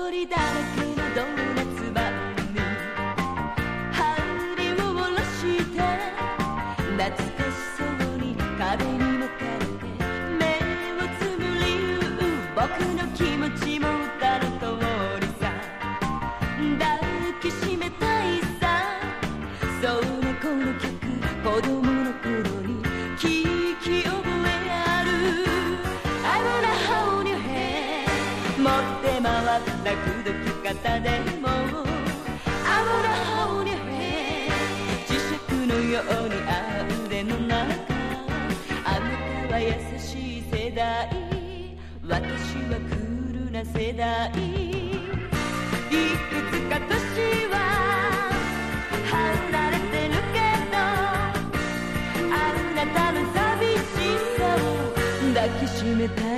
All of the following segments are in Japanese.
こりだらけのドーナツバンに針を下ろして懐かしそうに壁に向かって目をつむり僕の気持ちも歌の通りさ抱きしめたいさそうねこの曲子供の頃に聞き覚えある I wanna hold your hand 持って回った口説き方でも I wanna hold your hand 磁石のようにあう腕の中あなたは優しい世代私はクールな世代いくつか年は離れてるけどあなたの寂しさを抱きしめたい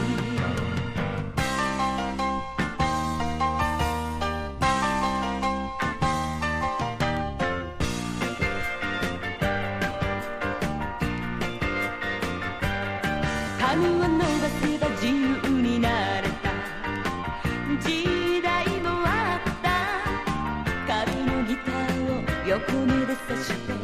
髪を伸ばせば自由になれた時代もあった壁のギターを横目で刺して